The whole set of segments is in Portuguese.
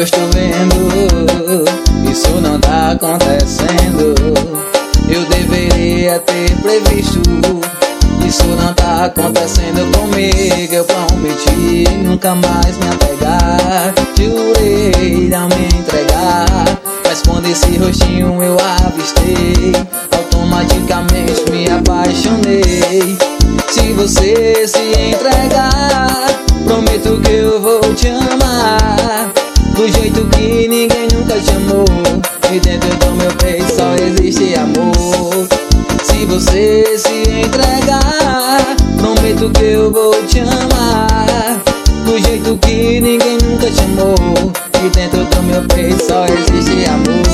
eu estou vendo, isso não tá acontecendo. Eu deveria ter previsto, isso não tá acontecendo comigo. Eu prometi nunca mais me apegar, jurei não me entregar, mas quando esse rostinho eu avistei, automaticamente me apaixonei. Se você se entregar, prometo que eu vou te amar do jeito que ninguém nunca te amou. E dentro do meu peito só existe amor. Se você se entregar, prometo que eu vou te amar do jeito que ninguém nunca te amou. E dentro do meu peito só existe amor.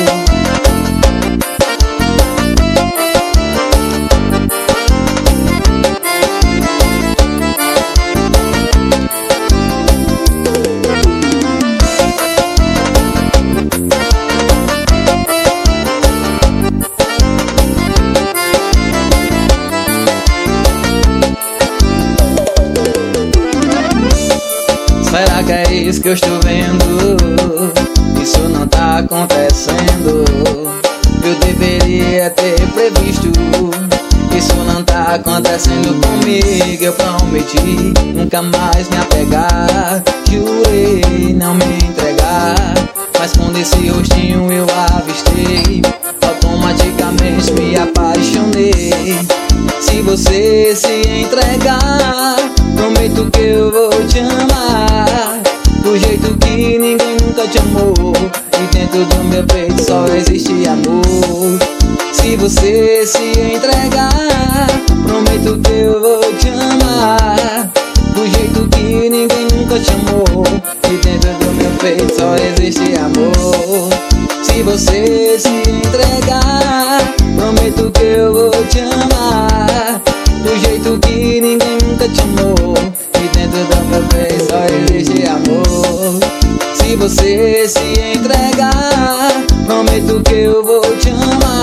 Será que é isso que eu estou vendo? Isso não tá acontecendo. Eu deveria ter previsto, isso não tá acontecendo comigo. Eu prometi nunca mais me apegar, jurei não me entregar, mas quando esse rostinho eu avistei, automaticamente me apaixonei. Se você se entregar, prometo que eu vou te amar do jeito que ninguém nunca te amou. E dentro do meu peito só existe amor. Se você se entregar, prometo que eu vou te amar do jeito que ninguém nunca te amou. E dentro do meu peito só existe amor. Se você se entregar, prometo que eu vou te amar do jeito que ninguém nunca te amou. E dentro do meu peito só existe amor. Se você se entregar, prometo que eu vou te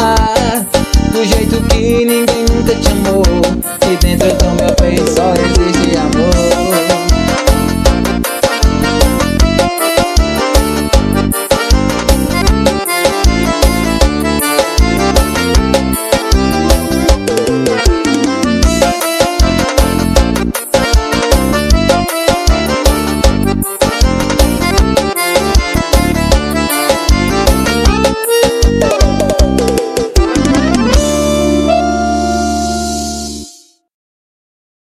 amar do jeito que ninguém nunca te amou. E dentro do meu peito só existe